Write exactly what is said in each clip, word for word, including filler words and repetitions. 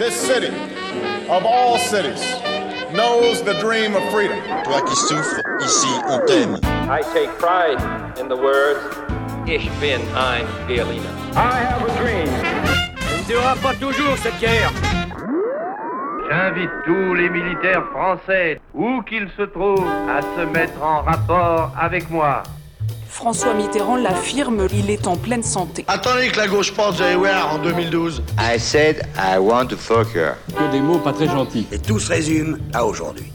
this city, of all cities, knows the dream of freedom. Toi qui souffres, ici on t'aime. I take pride in the words, Ich bin ein Berliner. I have a dream. On ne durera pas toujours cette guerre. J'invite tous les militaires français, où qu'ils se trouvent, à se mettre en rapport avec moi. François Mitterrand l'affirme, il est en pleine santé. Attendez que la gauche pense, vous allez voir, en deux mille douze. I said I want to fuck her. Que des mots pas très gentils. Et tout se résume à aujourd'hui.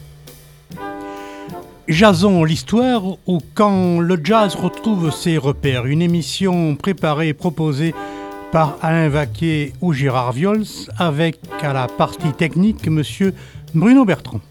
Jason l'histoire ou quand le jazz retrouve ses repères. Une émission préparée et proposée par Alain Vaquet ou Gérard Viols avec à la partie technique monsieur Bruno Bertrand.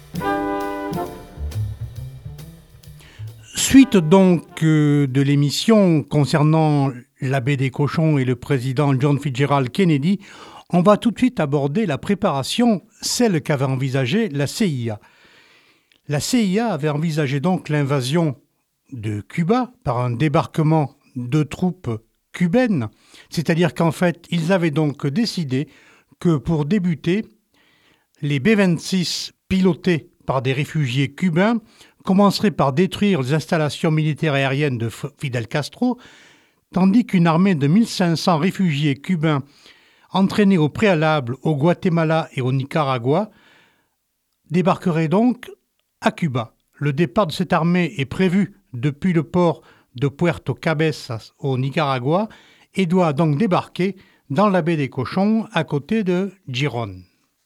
Suite donc euh, de l'émission concernant la baie des cochons et le président John Fitzgerald Kennedy, on va tout de suite aborder la préparation, celle qu'avait envisagée la C I A. La C I A avait envisagé donc l'invasion de Cuba par un débarquement de troupes cubaines, c'est-à-dire qu'en fait, ils avaient donc décidé que pour débuter, les B vingt-six pilotés par des réfugiés cubains commencerait par détruire les installations militaires aériennes de Fidel Castro, tandis qu'une armée de mille cinq cents réfugiés cubains entraînés au préalable au Guatemala et au Nicaragua débarquerait donc à Cuba. Le départ de cette armée est prévu depuis le port de Puerto Cabezas au Nicaragua et doit donc débarquer dans la baie des Cochons à côté de Girón.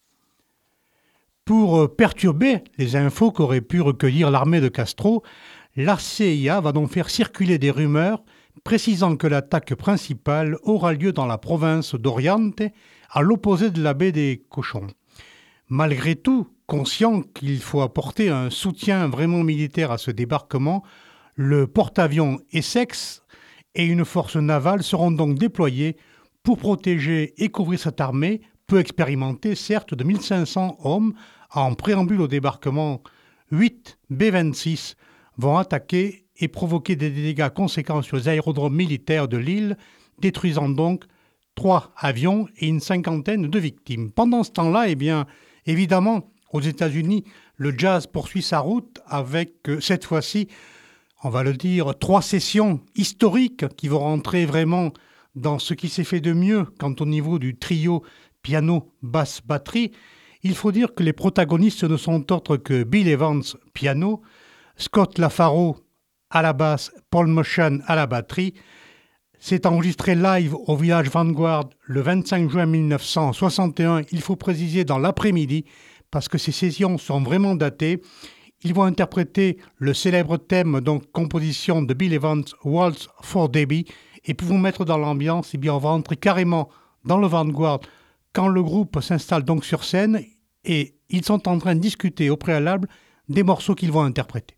Pour perturber les infos qu'aurait pu recueillir l'armée de Castro, la C I A va donc faire circuler des rumeurs précisant que l'attaque principale aura lieu dans la province d'Oriente, à l'opposé de la baie des Cochons. Malgré tout, conscient qu'il faut apporter un soutien vraiment militaire à ce débarquement, le porte-avions Essex et une force navale seront donc déployés pour protéger et couvrir cette armée, peu expérimentée certes, de mille cinq cents hommes. En préambule au débarquement, huit B vingt-six vont attaquer et provoquer des dégâts conséquents sur les aérodromes militaires de l'île, détruisant donc trois avions et une cinquantaine de victimes. Pendant ce temps-là, eh bien, évidemment, aux États-Unis, le jazz poursuit sa route avec, euh, cette fois-ci, on va le dire, trois sessions historiques qui vont rentrer vraiment dans ce qui s'est fait de mieux quant au niveau du trio piano, basse, batterie. Il faut dire que les protagonistes ne sont autres que Bill Evans, piano, Scott LaFaro à la basse, Paul Motion à la batterie. C'est enregistré live au Village Vanguard le vingt-cinq juin mille neuf cent soixante et un, il faut préciser dans l'après-midi, parce que ces sessions sont vraiment datées. Ils vont interpréter le célèbre thème, donc composition de Bill Evans, Waltz for Debbie, et pour vous mettre dans l'ambiance, eh bien on va entrer carrément dans le Vanguard quand le groupe s'installe donc sur scène et ils sont en train de discuter au préalable des morceaux qu'ils vont interpréter.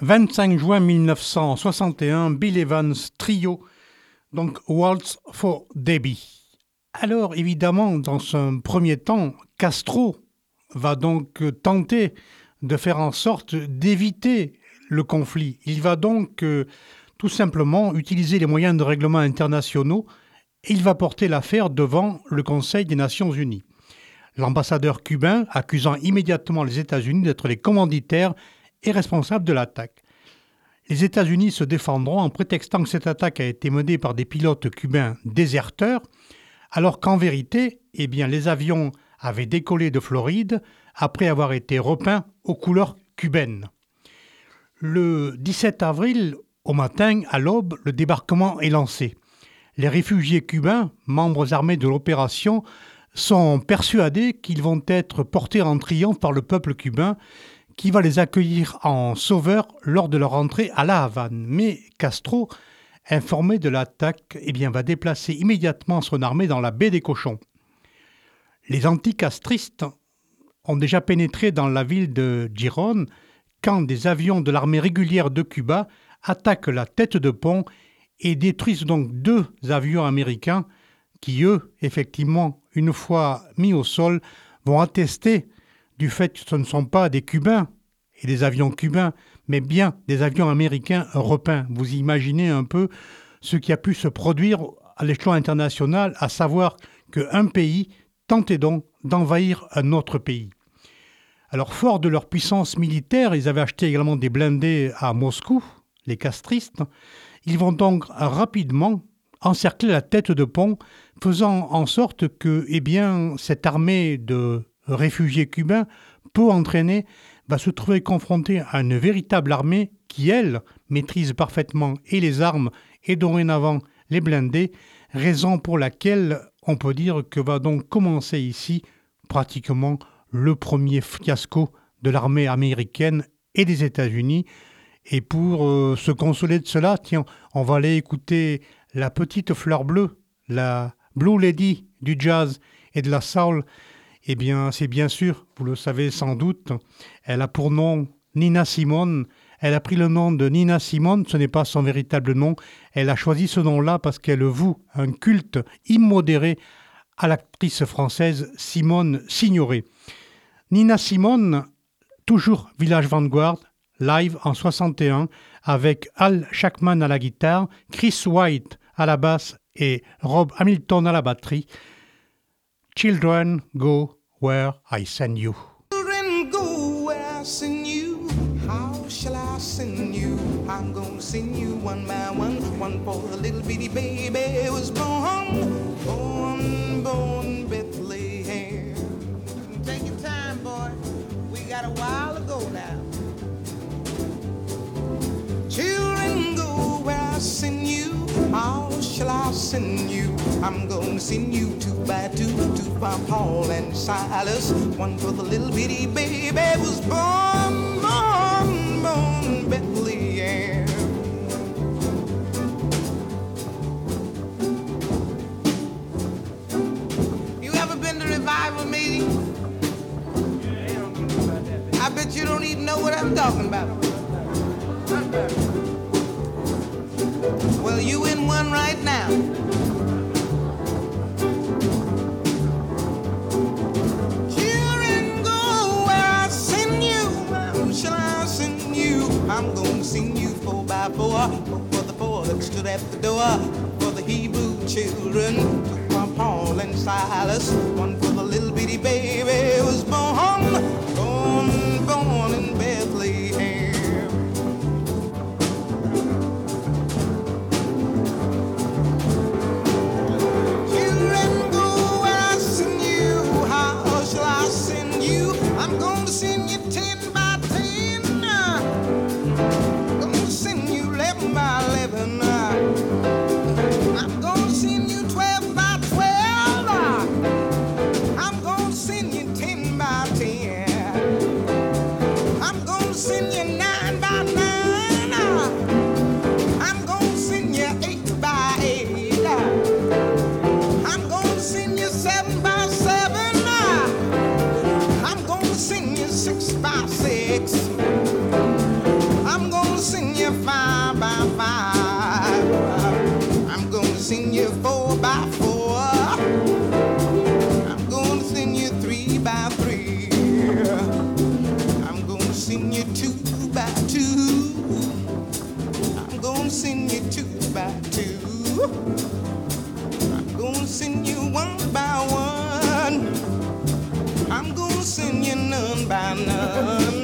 vingt-cinq juin mille neuf cent soixante et un, Bill Evans Trio, donc Waltz for Debbie. Alors évidemment, dans un premier temps, Castro va donc tenter de faire en sorte d'éviter le conflit. Il va donc euh, tout simplement utiliser les moyens de règlement internationaux et il va porter l'affaire devant le Conseil des Nations Unies. L'ambassadeur cubain accusant immédiatement les États-Unis d'être les commanditaires et responsables de l'attaque. Les États-Unis se défendront en prétextant que cette attaque a été menée par des pilotes cubains déserteurs, alors qu'en vérité, eh bien, les avions avaient décollé de Floride après avoir été repeints aux couleurs cubaines. Le dix-sept avril, au matin, à l'aube, le débarquement est lancé. Les réfugiés cubains, membres armés de l'opération, sont persuadés qu'ils vont être portés en triomphe par le peuple cubain qui va les accueillir en sauveurs lors de leur entrée à La Havane. Mais Castro, informé de l'attaque, eh bien, va déplacer immédiatement son armée dans la baie des Cochons. Les anticastristes ont déjà pénétré dans la ville de Gijón quand des avions de l'armée régulière de Cuba attaquent la tête de pont et détruisent donc deux avions américains qui, eux, effectivement, une fois mis au sol, vont attester du fait que ce ne sont pas des Cubains et des avions cubains, mais bien des avions américains repeints. Vous imaginez un peu ce qui a pu se produire à l'échelon international, à savoir qu'un pays tentait donc d'envahir un autre pays. Alors, fort de leur puissance militaire, ils avaient acheté également des blindés à Moscou, les castristes. Ils vont donc rapidement encercler la tête de pont, faisant en sorte que eh bien, cette armée de réfugiés cubains, peu entraînés, va se trouver confrontée à une véritable armée qui, elle, maîtrise parfaitement et les armes et dorénavant les blindés, raison pour laquelle on peut dire que va donc commencer ici pratiquement le premier fiasco de l'armée américaine et des États-Unis. Et pour euh, se consoler de cela, tiens, on va aller écouter la petite fleur bleue, la Blue Lady du jazz et de la soul. Eh bien, c'est bien sûr, vous le savez sans doute, elle a pour nom Nina Simone. Elle a pris le nom de Nina Simone, ce n'est pas son véritable nom. Elle a choisi ce nom-là parce qu'elle voue un culte immodéré à l'actrice française Simone Signoret. Nina Simone, toujours Village Vanguard, live en soixante et un, avec Al Shackman à la guitare, Chris White à la basse et Rob Hamilton à la batterie. Children, go where I send you. Children, go where I send you. How shall I send you? I'm gonna send you one by one. One for the little bitty baby was born, born, born Bethlehem. Take your time, boy. We got a while to go now. Children, go where I send you. How shall I send you? I'm gonna send you two by two, two by Paul and Silas. One for the little bitty baby was born, born, born Bethlehem. You ever been to revival meeting? I bet you don't even know what I'm talking about. Well, you in one right now. Children, go where I send you. Who shall I send you? I'm gonna send you four by four. For the four that stood at the door. For the Hebrew children. Two for Paul and Silas. One for the little bitty baby was born. Born, born in Bethlehem. I'm gonna send you ten by ten. Gonna send you eleven by eleven. I'm gonna send you twelve by twelve. I'm gonna send you ten. I'm gonna send you one by one. I'm gonna send you none by none.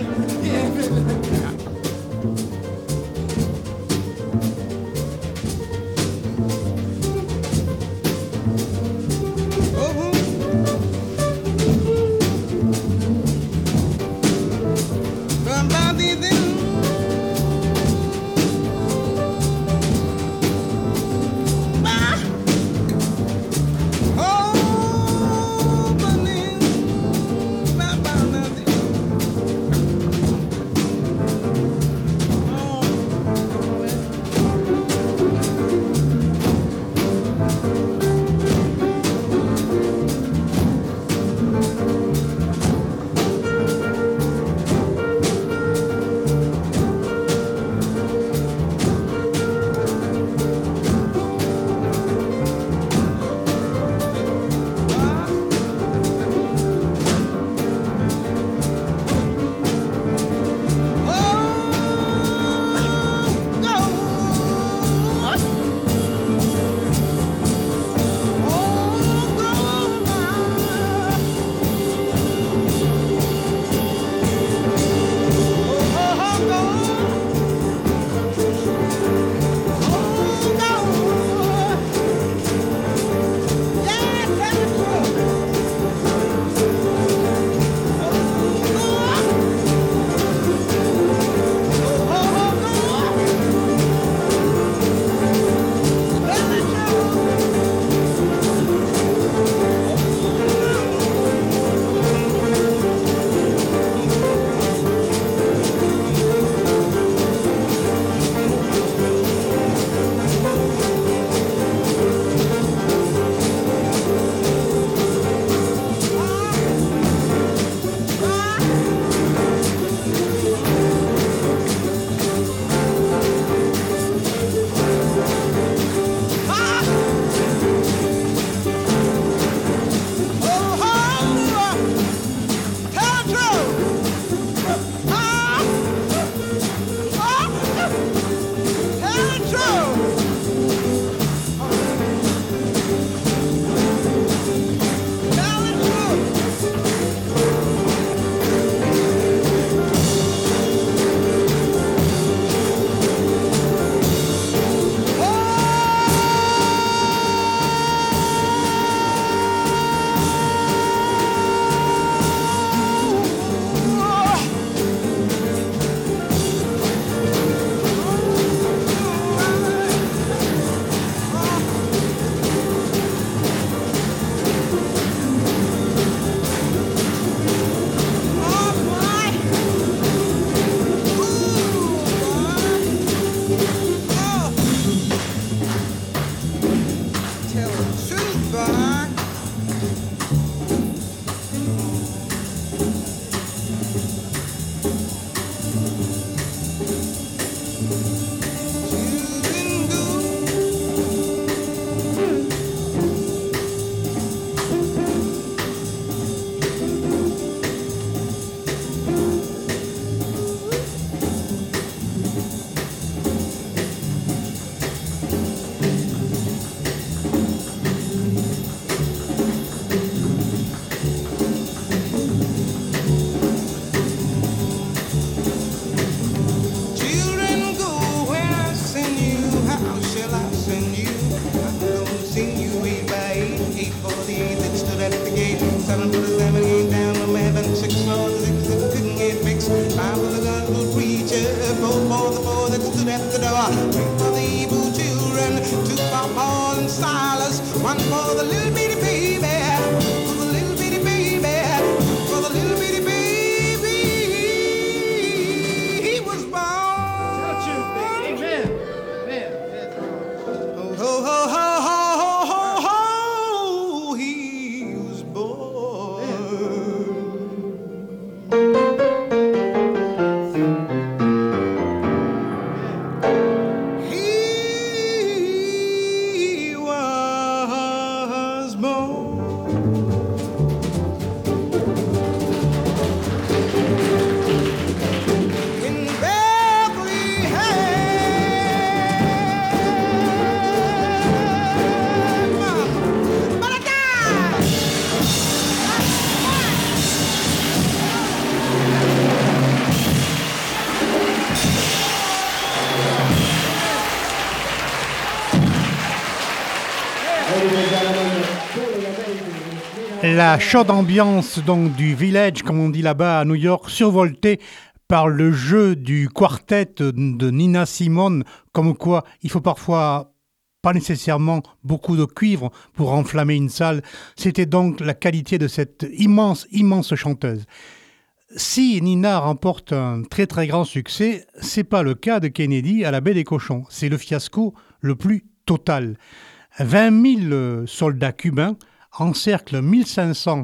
La chaude ambiance donc du village, comme on dit là-bas à New York, survoltée par le jeu du quartet de Nina Simone, comme quoi il faut parfois pas nécessairement beaucoup de cuivre pour enflammer une salle. C'était donc la qualité de cette immense, immense chanteuse. Si Nina remporte un très très grand succès, c'est pas le cas de Kennedy à la baie des Cochons. C'est le fiasco le plus total. vingt mille soldats cubains encerclent mille cinq cents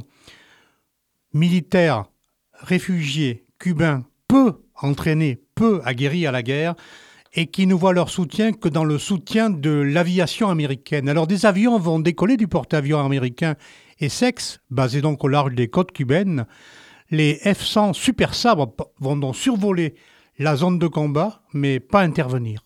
militaires réfugiés cubains peu entraînés, peu aguerris à la guerre, et qui ne voient leur soutien que dans le soutien de l'aviation américaine. Alors des avions vont décoller du porte-avions américain Essex, basé donc au large des côtes cubaines. Les F cent Super Sabres vont donc survoler la zone de combat, mais pas intervenir.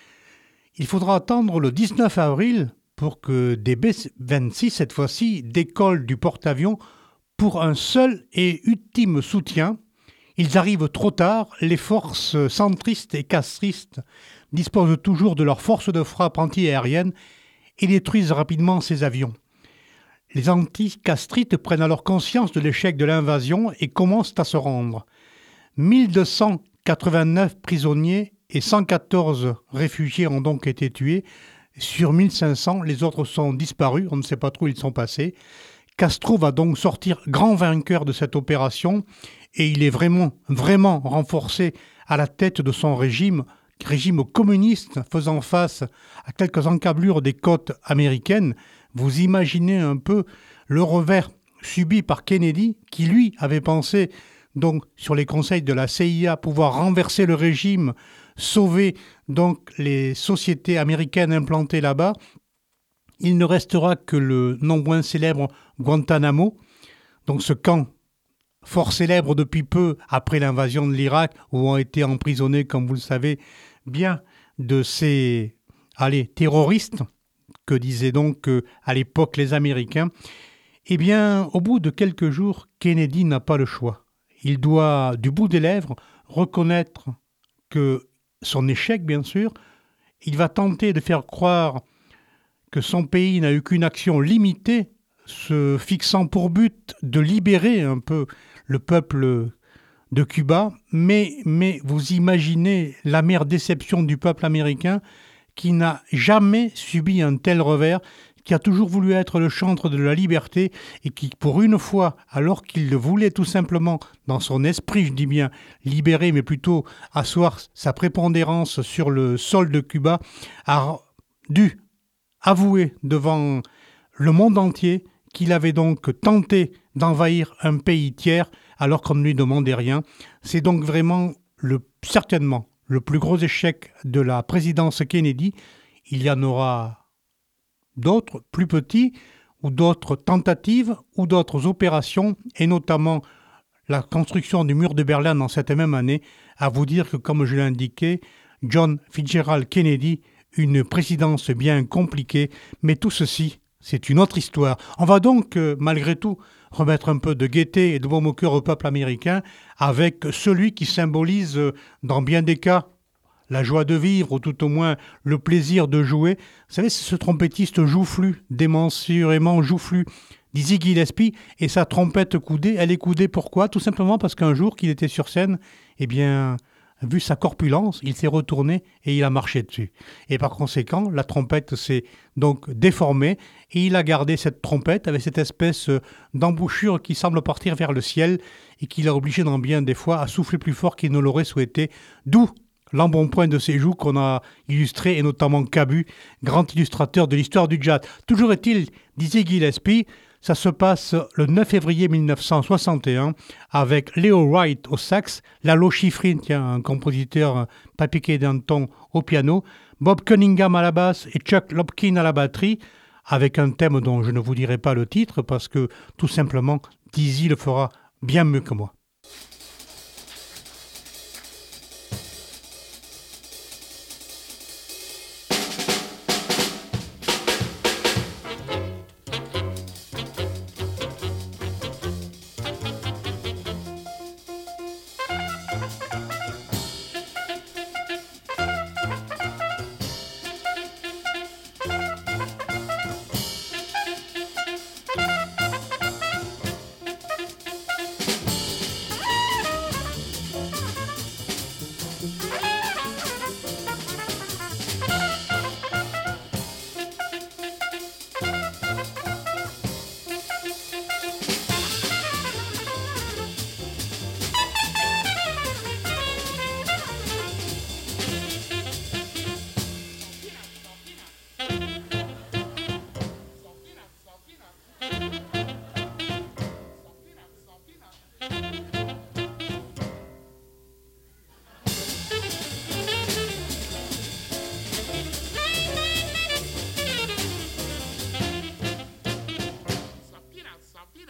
Il faudra attendre le dix-neuf avril pour que des B vingt-six, cette fois-ci, décollent du porte-avions pour un seul et ultime soutien. Ils arrivent trop tard, les forces centristes et castristes disposent toujours de leur force de frappe anti-aérienne et détruisent rapidement ces avions. Les anticastrites prennent alors conscience de l'échec de l'invasion et commencent à se rendre. mille deux cent quatre-vingt-neuf prisonniers et cent quatorze réfugiés ont donc été tués. Sur mille cinq cents, les autres sont disparus, on ne sait pas trop où ils sont passés. Castro va donc sortir grand vainqueur de cette opération et il est vraiment, vraiment renforcé à la tête de son régime, régime communiste faisant face à quelques encablures des côtes américaines. Vous imaginez un peu le revers subi par Kennedy qui, lui, avait pensé, donc sur les conseils de la C I A, pouvoir renverser le régime, sauver donc les sociétés américaines implantées là-bas. Il ne restera que le non moins célèbre Guantanamo, donc ce camp fort célèbre depuis peu après l'invasion de l'Irak, où ont été emprisonnés, comme vous le savez, bien de ces allez, terroristes, que disaient donc euh, à l'époque les Américains. Eh bien, au bout de quelques jours, Kennedy n'a pas le choix. Il doit, du bout des lèvres, reconnaître que son échec, bien sûr, il va tenter de faire croire que son pays n'a eu qu'une action limitée, se fixant pour but de libérer un peu le peuple de Cuba, mais, mais vous imaginez l'amère déception du peuple américain qui n'a jamais subi un tel revers, qui a toujours voulu être le chantre de la liberté et qui, pour une fois, alors qu'il le voulait tout simplement, dans son esprit, je dis bien, libérer, mais plutôt asseoir sa prépondérance sur le sol de Cuba, a dû avouer devant le monde entier qu'il avait donc tenté d'envahir un pays tiers alors qu'on ne lui demandait rien. C'est donc vraiment le, certainement le plus gros échec de la présidence Kennedy. Il y en aura d'autres plus petits ou d'autres tentatives ou d'autres opérations et notamment la construction du mur de Berlin dans cette même année. À vous dire que, comme je l'ai indiqué, John Fitzgerald Kennedy, une présidence bien compliquée, mais tout ceci, c'est une autre histoire. On va donc, euh, malgré tout, remettre un peu de gaieté et de baume au cœur au peuple américain avec celui qui symbolise, euh, dans bien des cas, la joie de vivre ou tout au moins le plaisir de jouer. Vous savez, c'est ce trompettiste joufflu, démensurément joufflu, Dizzy Gillespie, et sa trompette coudée, elle est coudée pourquoi ? Tout simplement parce qu'un jour qu'il était sur scène, eh bien, vu sa corpulence, il s'est retourné et il a marché dessus. Et par conséquent, la trompette s'est donc déformée et il a gardé cette trompette avec cette espèce d'embouchure qui semble partir vers le ciel et qui l'a obligé dans bien des fois à souffler plus fort qu'il ne l'aurait souhaité, d'où l'embonpoint de ses joues qu'on a illustré, et notamment Cabu, grand illustrateur de l'histoire du jazz. Toujours est-il, Dizzy Gillespie, ça se passe le neuf février mille neuf cent soixante et un avec Leo Wright au sax, Lalo Schifrin, tiens, un compositeur Papiquet Danton au piano, Bob Cunningham à la basse et Chuck Lopkin à la batterie, avec un thème dont je ne vous dirai pas le titre parce que tout simplement Dizzy le fera bien mieux que moi.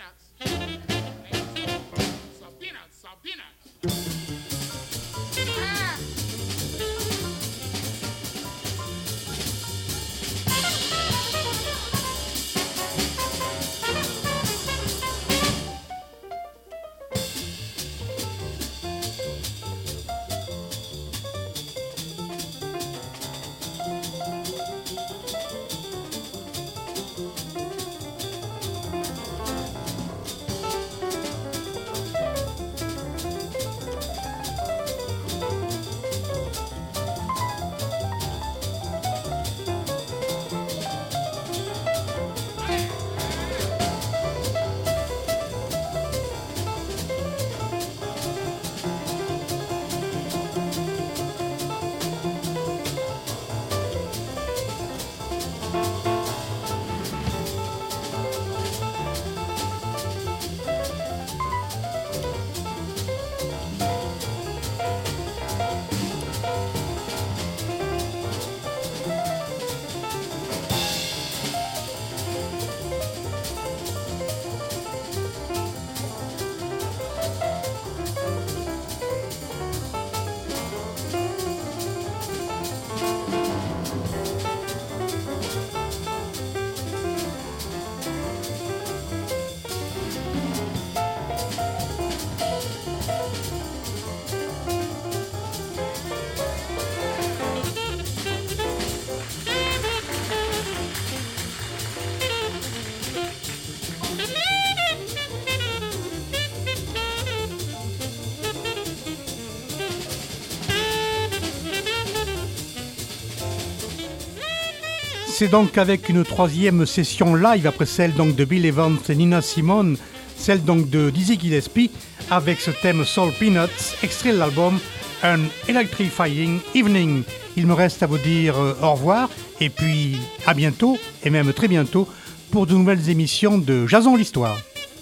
C'est donc avec une troisième session live après celle donc de Bill Evans et Nina Simone, celle donc de Dizzy Gillespie avec ce thème Soul Peanuts, extrait de l'album An Electrifying Evening. Il me reste à vous dire euh, au revoir et puis à bientôt et même très bientôt pour de nouvelles émissions de Jason l'Histoire.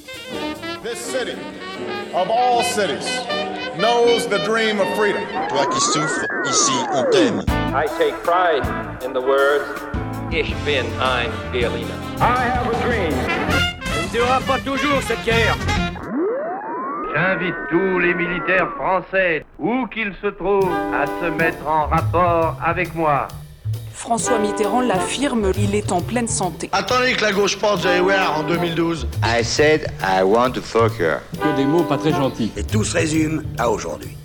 This city, of all cities, knows the dream of freedom. Toi qui souffres, ici on t'aime. I take pride in the words Ich bin ein Berliner. I have a dream. Elle ne durera pas toujours cette guerre. J'invite tous les militaires français, où qu'ils se trouvent, à se mettre en rapport avec moi. François Mitterrand l'affirme, il est en pleine santé. Attendez que la gauche porte Jayware en deux mille douze. I said I want to fuck her. Que des mots pas très gentils. Et tout se résume à aujourd'hui.